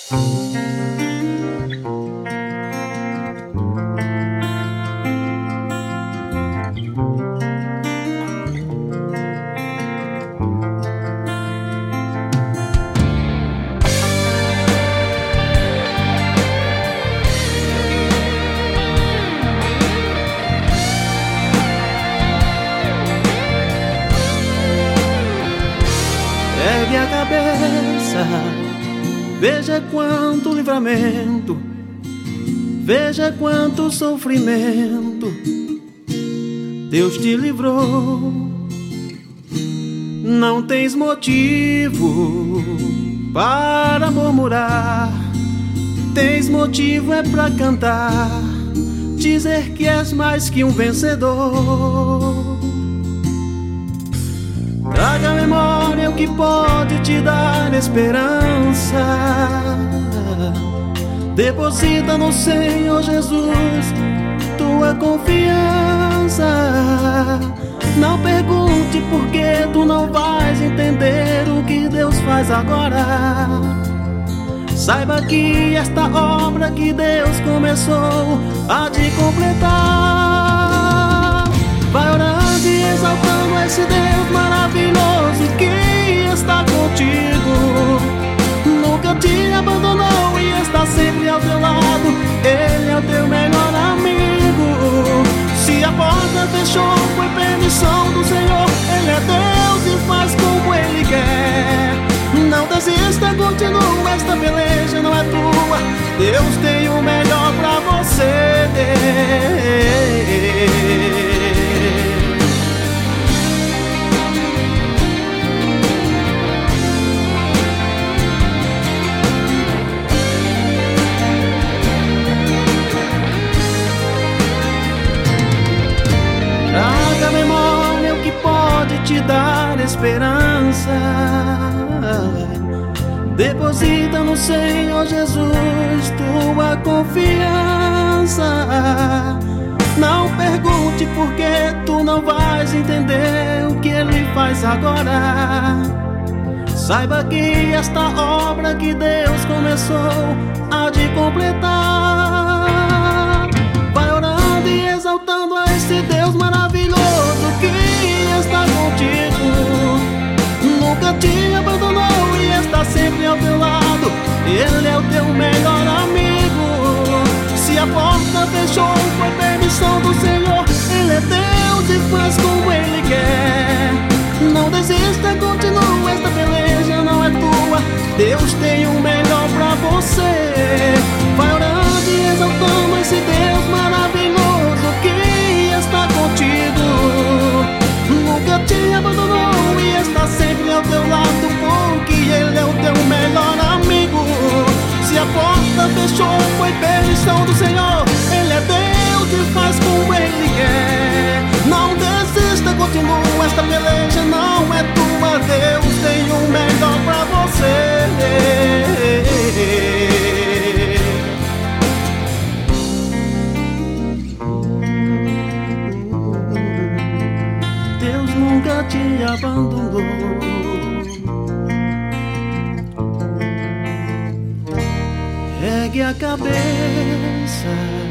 Ergue a cabeça, veja quanto livramento, veja quanto sofrimento Deus te livrou. Não tens motivo para murmurar, tens motivo é pra cantar, dizer que és mais que um vencedor. Traga à memória o que pode te dar esperança. Deposita no Senhor Jesus tua confiança. Não pergunte por que tu não vais entender o que Deus faz agora. Saiba que esta obra que Deus começou há de completar. Vai orando e exaltando esse Deus maravilhoso que está contigo. Nunca te abandonou e está sempre ao teu lado. Ele é o teu melhor amigo. Se a porta fechou, foi permissão do Senhor. Ele é Deus e faz como Ele quer. Não desista, continua, esta peleja não é tua. Deus tem o melhor pra você. Traga à memória o que pode te dar esperança. Deposita no Senhor Jesus tua confiança. Não pergunte por que tu não vais entender o que Ele faz agora. Saiba que esta obra que Deus começou há de completar. Vai orando e exaltando a esse Deus maravilhoso que está contigo. Nunca te abandonou e está sempre ao teu lado. Ele é o teu melhor amigo. Se a porta fechou, foi permissão do Senhor. Ele é Deus e faz como Ele quer. Não desista, continua, esta peleja não é tua. Deus tem o melhor pra você. Vai orando e exaltando esse Deus maravilhoso que está contigo. Nunca te abandonou e está sempre ao teu lado, porque Ele é o teu melhor amigo. Se a porta fechou, foi permissão do Senhor. Ele é Deus e faz como Ele quer. Não desista, continua, esta peleja não é tua. Deus tem o melhor pra você. Deus nunca te abandonou. Ergue a cabeça,